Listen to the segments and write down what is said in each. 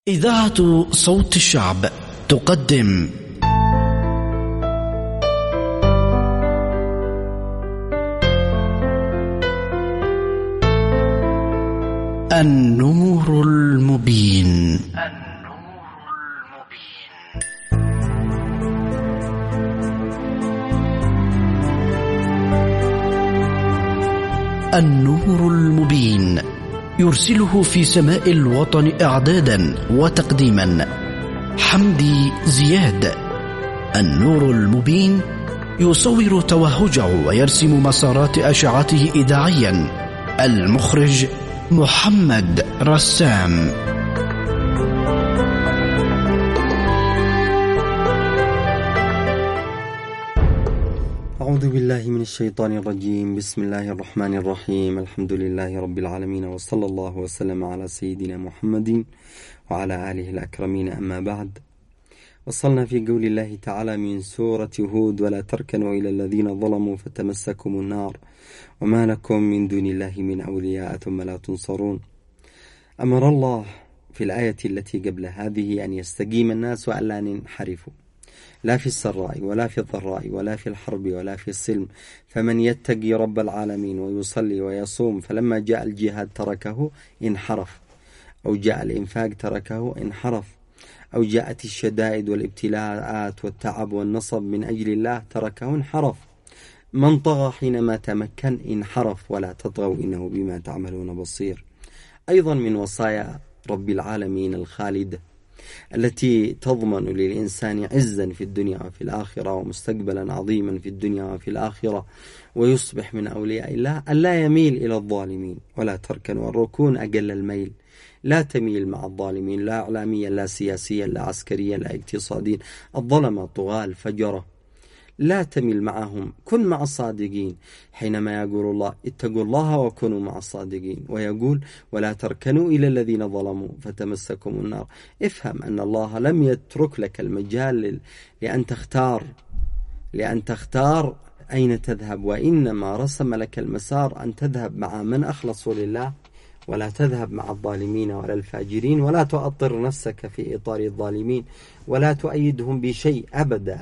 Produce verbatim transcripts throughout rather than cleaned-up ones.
إذاعة صوت الشعب تقدم النور المبين. النور المبين يرسله في سماء الوطن إعدادا وتقديما حمدي زياد. النور المبين يصور توهجه ويرسم مسارات أشعته إذاعيا. المخرج محمد رسام. أعوذ بالله من الشيطان الرجيم. بسم الله الرحمن الرحيم. الحمد لله رب العالمين، وصلى الله وسلم على سيدنا محمد وعلى آله الأكرمين. أما بعد، وصلنا في قول الله تعالى من سورة هود: ولا تركنوا إلى الذين ظلموا فتمسكم النار وما لكم من دون الله من أولياء ثم لا تنصرون. أمر الله في الآية التي قبل هذه أن يستقيم الناس وألا ينحرفوا، لا في السراء ولا في الضراء ولا في الحرب ولا في السلم، فمن يتقي رب العالمين ويصلي ويصوم فلما جاء الجهاد تركه انحرف، أو جاء الإنفاق تركه انحرف، أو جاءت الشدائد والابتلاءات والتعب والنصب من أجل الله تركه انحرف. من طغى حينما تمكن انحرف. ولا تطغوا إنه بما تعملون بصير. أيضا من وصايا رب العالمين الخالدة التي تضمن للإنسان عزا في الدنيا وفي الآخرة ومستقبلا عظيما في الدنيا وفي الآخرة، ويصبح من أولياء الله، ألا يميل إلى الظالمين. ولا تركنوا، الركون أقل الميل، لا تميل مع الظالمين، لا إعلاميا لا سياسيا لا عسكريا لا اقتصاديا، الظلمة طغاة الفجرة، لا تميل معهم، كن مع الصادقين. حينما يقول الله اتقوا الله وكونوا مع الصادقين، ويقول ولا تركنوا إلى الذين ظلموا فتمسكم النار، افهم أن الله لم يترك لك المجال لأن تختار لأن تختار أين تذهب، وإنما رسم لك المسار أن تذهب مع من أخلصوا لله، ولا تذهب مع الظالمين ولا الفاجرين، ولا تؤطر نفسك في إطار الظالمين، ولا تؤيدهم بشيء أبدا.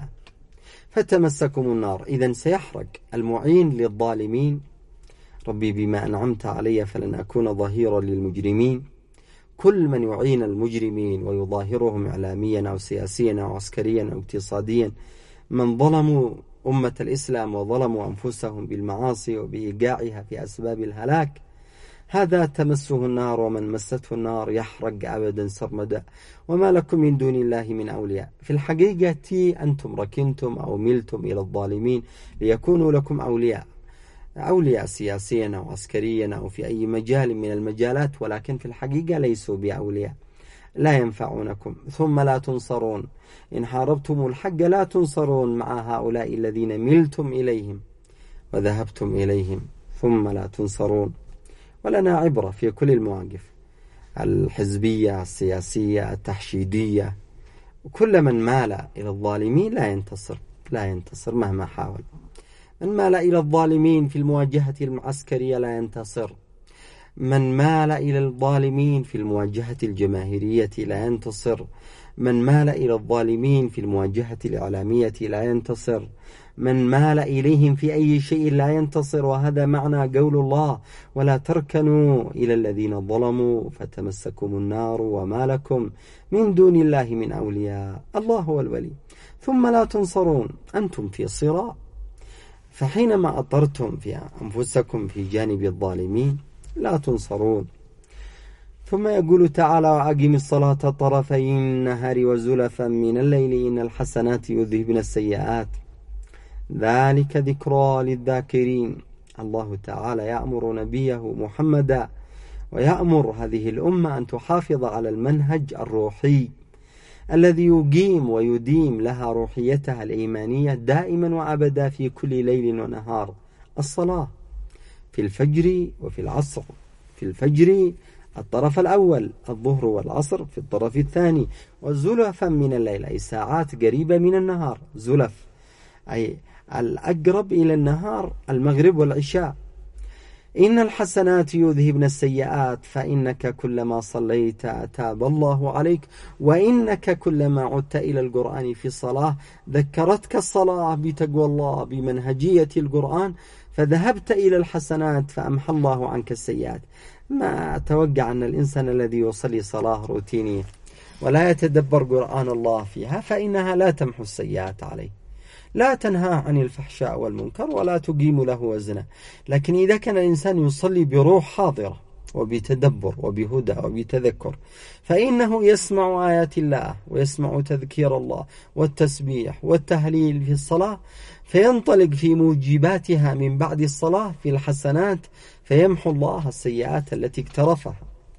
فتمسكم النار، إذن سيحرق المعين للظالمين. ربي بما أنعمت علي فلن أكون ظهيرا للمجرمين. كل من يعين المجرمين ويظاهرهم إعلاميا أو سياسيا أو عسكريا أو اقتصاديا، من ظلموا أمة الإسلام وظلموا أنفسهم بالمعاصي وبإيقاعها في أسباب الهلاك، هذا تمسه النار، ومن مسته النار يحرق أبدا سرمدا. وما لكم من دون الله من أولياء. في الحقيقة أنتم ركنتم أو ملتم إلى الظالمين ليكونوا لكم أولياء، أولياء سياسيا أو عسكريا أو في أي مجال من المجالات، ولكن في الحقيقة ليسوا بأولياء، لا ينفعونكم ثم لا تنصرون. إن حاربتم الحق لا تنصرون مع هؤلاء الذين ملتم إليهم وذهبتم إليهم ثم لا تنصرون. ولنا عبرة في كل المواقف الحزبية السياسية التحشيدية، وكل من مال إلى الظالمين لا ينتصر لا ينتصر مهما حاول. من مال إلى الظالمين في المواجهة العسكرية لا ينتصر. من مال إلى الظالمين في المواجهة الجماهيرية لا ينتصر. من مال إلى الظالمين في المواجهة الإعلامية لا ينتصر. من مال إليهم في أي شيء لا ينتصر. وهذا معنى قول الله ولا تركنوا إلى الذين ظلموا فتمسكم النار وما لكم من دون الله من أولياء. الله هو الولي ثم لا تنصرون. أنتم في صراع، فحينما أطرتم في أنفسكم في جانب الظالمين لا تنصرون. ثم يقول تعالى وأقم الصلاة طرفي النهار وزلفا من الليل إن الحسنات يذهبن السيئات ذلك ذكرى للذاكرين. الله تعالى يأمر نبيه محمدا ويأمر هذه الأمة أن تحافظ على المنهج الروحي الذي يقيم ويديم لها روحيتها الإيمانية دائما وأبدا في كل ليل ونهار. الصلاة في الفجر وفي العصر. في الفجر الطرف الأول الظهر والعصر، في الطرف الثاني وزلفا من الليل أي ساعات قريبة من النهار. زلف أي الأقرب إلى النهار المغرب والعشاء. إن الحسنات يذهبن السيئات فإنك كلما صليت تاب الله عليك وإنك كلما عدت إلى القرآن في الصلاة ذكرتك الصلاة بتقوى الله بمنهجية القرآن فذهبت إلى الحسنات فأمحى الله عنك السيئات. ما أتوقع أن الإنسان الذي يصلي صلاة روتينية ولا يتدبر قرآن الله فيها فإنها لا تمحو السيئات عليه، لا تنهى عن الفحشاء والمنكر ولا تقيم له وزنا. لكن إذا كان الإنسان يصلي بروح حاضرة وبتدبر وبهدى وبتذكر فإنه يسمع آيات الله ويسمع تذكير الله والتسبيح والتهليل في الصلاة فينطلق في موجباتها من بعد الصلاة في الحسنات فيمحو الله السيئات التي اقترفها.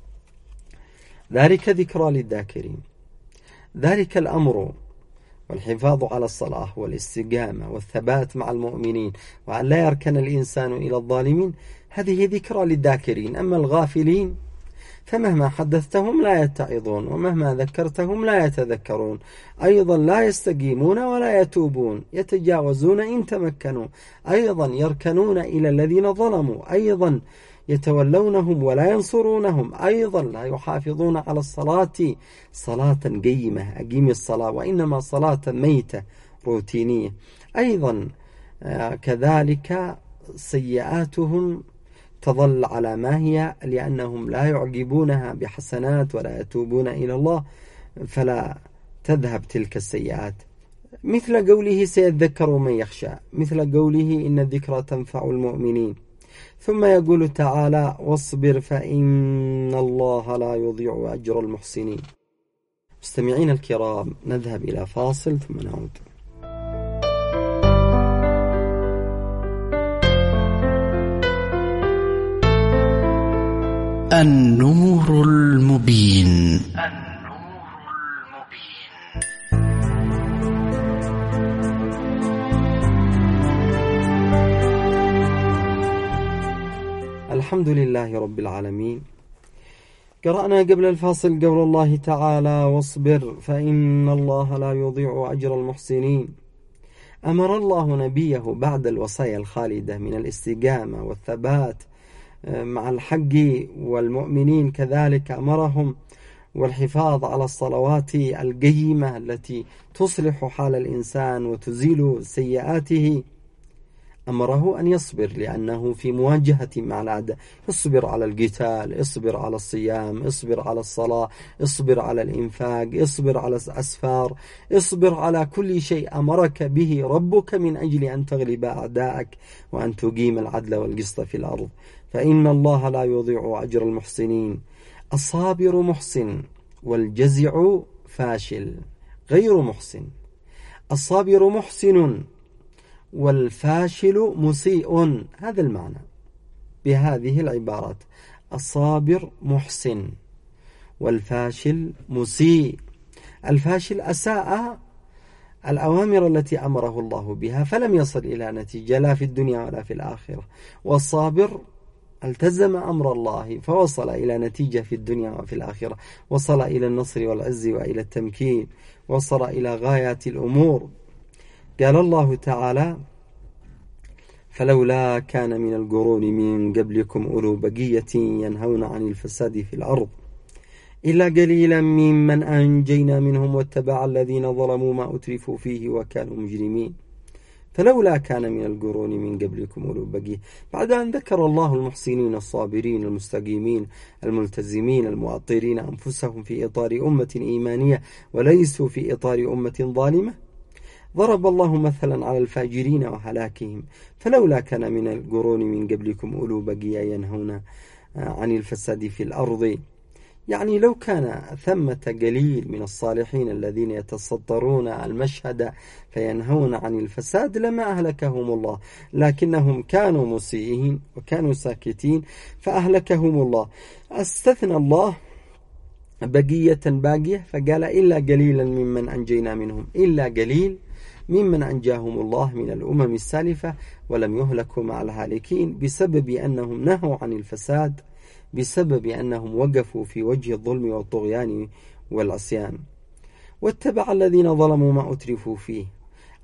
ذلك ذكرى للذاكرين. ذلك الأمر والحفاظ على الصلاة والاستقامة والثبات مع المؤمنين وأن لا يركن الإنسان إلى الظالمين هذه ذكرى للذاكرين. أما الغافلين فمهما حدثتهم لا يتعظون ومهما ذكرتهم لا يتذكرون، أيضا لا يستقيمون ولا يتوبون، يتجاوزون إن تمكنوا، أيضا يركنون إلى الذين ظلموا، أيضا يتولونهم ولا ينصرونهم، أيضا لا يحافظون على الصلاة صلاة قيمة أقيم الصلاة وإنما صلاة ميتة روتينية. أيضا كذلك سيئاتهم تظل على ما هي لأنهم لا يعجبونها بحسنات ولا يتوبون إلى الله فلا تذهب تلك السيئات. مثل قوله سيذكر من يخشى، مثل قوله إن الذكرى تنفع المؤمنين. ثم يقول تعالى واصبر فإن الله لا يضيع أجر المحسنين. مستمعين الكرام نذهب إلى فاصل ثم نعود. النور المبين. الحمد لله رب العالمين. قرأنا قبل الفاصل قول الله تعالى واصبر فإن الله لا يضيع أجر المحسنين. أمر الله نبيه بعد الوصايا الخالدة من الاستقامة والثبات مع الحق والمؤمنين كذلك أمرهم والحفاظ على الصلوات القيمة التي تصلح حال الإنسان وتزيل سيئاته. أمره أن يصبر لأنه في مواجهة مع الأعداء، اصبر على القتال، اصبر على الصيام، اصبر على الصلاة، اصبر على الإنفاق، اصبر على الأسفار، اصبر على كل شيء أمرك به ربك من أجل أن تغلب أعدائك وأن تقيم العدل والقسط في الأرض. فإن الله لا يضيع أجر المحسنين. الصابر محسن والجزع فاشل غير محسن. الصابر محسن والفاشل مسيء، هذا المعنى بهذه العبارات. الصابر محسن والفاشل مسيء. الفاشل أساء الأوامر التي أمره الله بها فلم يصل إلى نتيجة لا في الدنيا ولا في الآخرة، والصابر التزم أمر الله فوصل إلى نتيجة في الدنيا وفي الآخرة، وصل إلى النصر والعز وإلى التمكين، وصل إلى غايات الأمور. قال الله تعالى فلولا كان من القرون من قبلكم أولو بقية ينهون عن الفساد في الأرض إلا قليلا ممن أنجينا منهم واتبع الذين ظلموا ما أترفوا فيه وكانوا مجرمين. فلولا كان من القرون من قبلكم أولو بقية، بعد أن ذكر الله المحسنين الصابرين المستقيمين الملتزمين المؤطرين أنفسهم في إطار أمة إيمانية وليسوا في إطار أمة ظالمة، ضرب الله مثلا على الفاجرين وهلاكهم. فلولا كان من القرون من قبلكم أولو بقية ينهون عن الفساد في الأرض، يعني لو كان ثمة قليل من الصالحين الذين يتسطرون المشهد فينهون عن الفساد لما أهلكهم الله، لكنهم كانوا مسيئين وكانوا ساكتين فأهلكهم الله. استثنى الله بقية باقية فقال إلا قليلا ممن أنجينا منهم، إلا قليل ممن أنجاهم الله من الأمم السالفة ولم يهلكوا مع الهالكين بسبب أنهم نهوا عن الفساد، بسبب أنهم وقفوا في وجه الظلم والطغيان والعصيان. واتبع الذين ظلموا ما أترفوا فيه،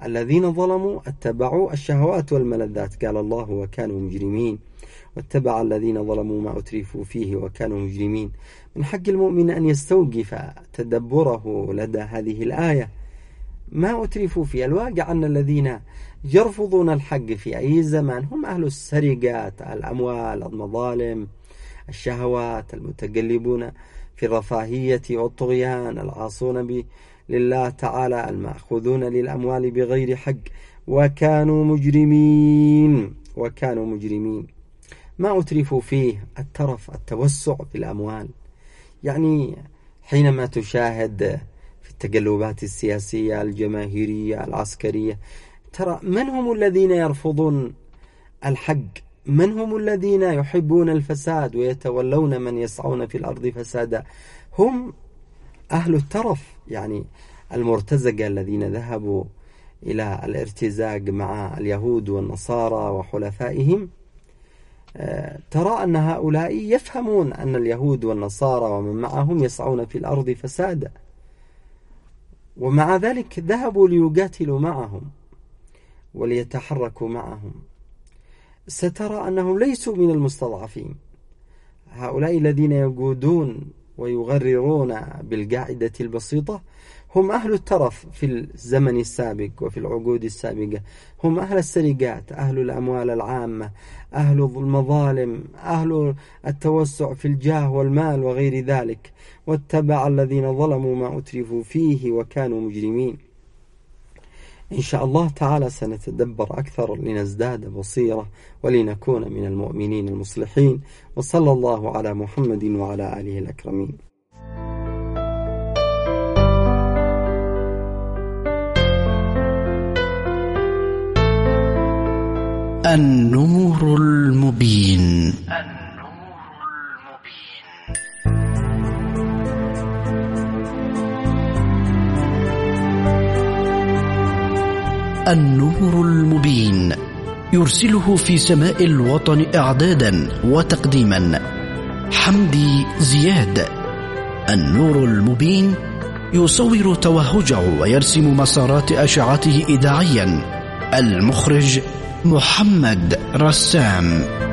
الذين ظلموا اتبعوا الشهوات والملذات، قال الله وكانوا مجرمين. واتبع الذين ظلموا ما أترفوا فيه وكانوا مجرمين. من حق المؤمن أن يستوقف تدبره لدى هذه الآية. ما أترفوا فيه، الواقع أن الذين يرفضون الحق في أي زمان هم أهل السرقات، الأموال، المظالم، الشهوات، المتقلبون في الرفاهية والطغيان، العاصون لله تعالى، المأخوذون للأموال بغير حق، وكانوا مجرمين وكانوا مجرمين. ما أترفوا فيه الترف، التوسع في الأموال. يعني حينما تشاهد في التقلبات السياسية الجماهيرية العسكرية، ترى من هم الذين يرفضون الحق؟ من هم الذين يحبون الفساد ويتولون من يسعون في الأرض فسادا؟ هم أهل الترف، يعني المرتزقة الذين ذهبوا إلى الارتزاق مع اليهود والنصارى وحلفائهم. ترى أن هؤلاء يفهمون أن اليهود والنصارى ومن معهم يسعون في الأرض فسادا، ومع ذلك ذهبوا ليقاتلوا معهم وليتحركوا معهم. سترى أنهم ليسوا من المستضعفين. هؤلاء الذين يقودون ويغررون بالقاعدة البسيطة هم أهل الترف في الزمن السابق وفي العقود السابقة. هم أهل السرقات، أهل الأموال العامة، أهل المظالم، أهل التوسع في الجاه والمال وغير ذلك. واتبع الذين ظلموا ما أترفوا فيه وكانوا مجرمين. إن شاء الله تعالى سنتدبر أكثر لنزداد بصيرة ولنكون من المؤمنين المصلحين. وصلى الله على محمد وعلى آله الأكرمين. النور المبين. النور المبين يرسله في سماء الوطن إعدادا وتقديما حمدي زياد. النور المبين يصور توهجه ويرسم مسارات أشعته إذاعيا. المخرج محمد رسام.